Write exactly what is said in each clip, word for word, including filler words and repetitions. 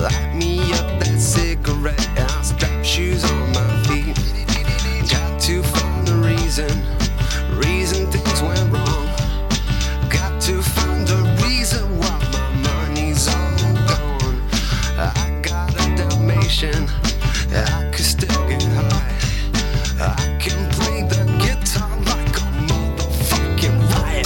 Light me up that cigarette, I'll strap shoes on my feet. Got to find the reason, reason things went wrong. Got to find the reason why my money's all gone. I got a Dalmatian, I could still get high. I can play the guitar like a motherfucking riot.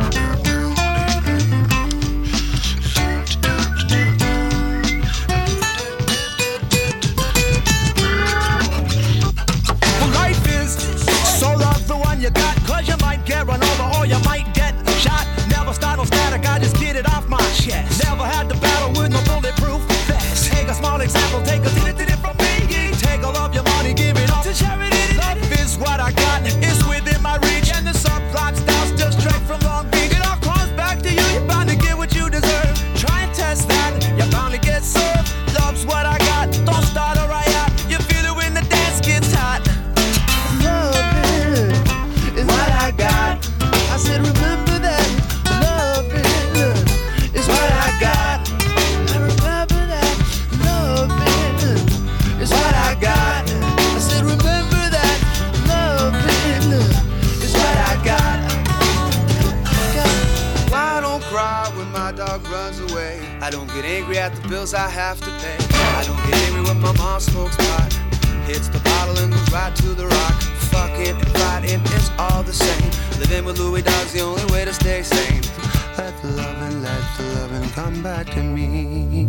Well, life is so love the one you got, cause you might get run over or you might get shot. Never start no static, I just get it off my chest. Never had to battle with no bulletproof vest. Take a small example, take a did it, did it from me. Take all of your money, give it all to charity. Love is what I got, it's within my reach. And the subplot style's still straight from Long Beach. It all comes back to you, you're bound to get what you deserve. Try and test that, you're bound to get served. Love's what I got, don't start a riot. You feel it when the dance gets hot. Loving is what I got. I said remember that. Loving is what I got. I remember that. Loving is what I got. I said remember that. Loving is what I got. Why don't cry when my dog runs away? I don't get angry at the bills I have to pay. I don't get angry when my mom smokes pot, hits the bottle and goes right to the rock. Fucking and fighting, it's all the same. Living with Louis Dog's the only way to stay sane. Let the loving, let the loving come back to me.